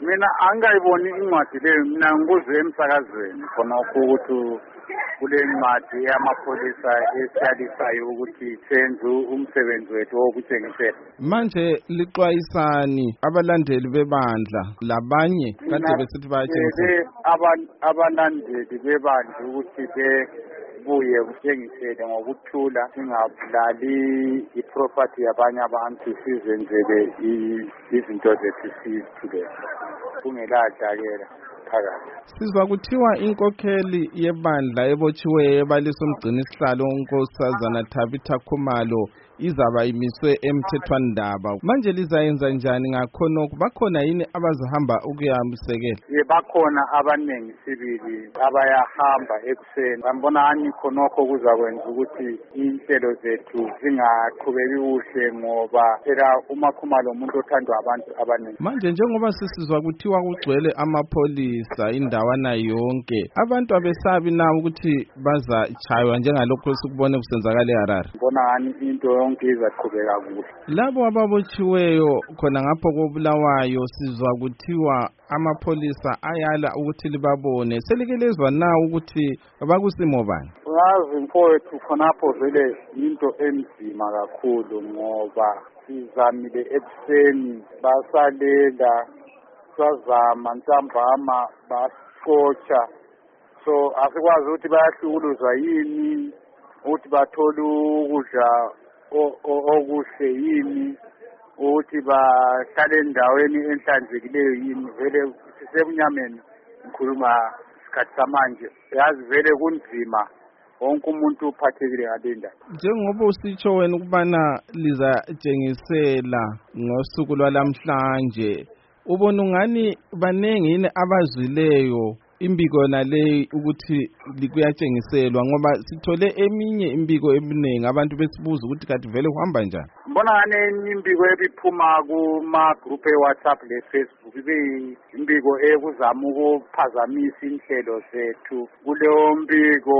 Mina angayiboni incwadi leyo, mina ngikuzwe emsakazweni khonokho ukuthi kule ncwadi yamapholisa esiyalisayo ukuthi senze umsebenzi wethu wokutshengisela. Manje lixwayisani abalandeli bebandla labanye kade besithi bayatshengisela? Abalandeli bebandla ukuthi bebuye kutshengisele ngokuthula, singabulali iproperty yabanye abantu, sizenzele izinto zethu sizithulele kungeladlakela phakathi. Sizwa kuthiwa inkokheli yebandla ebotshiweyo ebalisa umgcinisihlalo uNkosazana Tabitha Khumalo izaba imiswe emthethwandaba. Manje lizayenza njani ngakhonokho? Bakhona yini abazahamba ukuyamsekela? Bakhona abanengi sibili abayahamba ekuseni. Ngibona ani khonokho kuzakwenza ukuthi inhlelo zethu zingaqhubeki kuhle, ngoba phela uMakhumalo umuntu othandwa abantu abaningi. Manje njengoba sisizwa kuthiwa kugcwele amapholisa indawana yonke, abantu abesabi na ukuthi bazatshaywa njengalokho sikubone kusenzakala eHarare? Ngibona ani into yonke izaqhubeka kuhle. Labo ababotshiweyo khona ngapho koBulawayo sizwa kuthiwa amapholisa ayala ukuthi libabone. Selikelezwa na ukuthi bakusimo bani? Yazi mfowethu, khonapho vele into enzima kakhulu, ngoba sizamile ekuseni basalela, sazama ntambama basikotsha, so asikwazi ukuthi bayahlukuluzwa yini, ukuthi bathole ukudla okuhle yini, ukuthi bahlale endaweni enhlanzekileyo yini. Vele sisebunyameni, ngikhuluma isikhathi samanje, yazi vele kunzima, wonke umuntu uphathekile ngalinda. Njengoba usitsho wena ukubana lizatshengisela ngosuku lwalamhlanje, ubona ungani banengi yini abazwileyo imbiko naleyo ukuthi kuyatshengiselwa? Ngoba sithole eminye imbiko eminingi abantu besibuza ukuthi kanti vele uhamba njani. Mbona ngane imbiko ebiphuma kuma-group e-WhatsApp le-Facebook ibe imbiko ekuzama ukuphazamisa inhlelo zethu. Kuleyo mbiko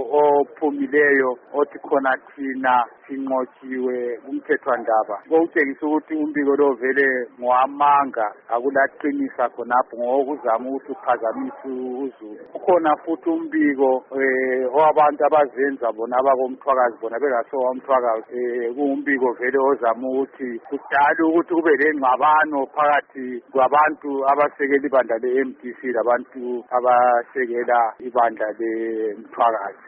ophumileyo othi khona thina sinqotshiwe kumthethwandaba, kokutshengisa ukuthi umbiko lo vele ngowamanga, akulaqinisa khonapho ngokuzama ukuthi uphazamise uzulu. Kukhona futhi umbiko owabantu abazenza bona abakomthwakazi, bona bengasowamthwakazi, kuwumbiko vele ozama ukuthi kudala ukuthi kube lengxabano phakathi kwabantu abasekela ibandla le-MDC labantu abasekela ibandla lemthwakazi.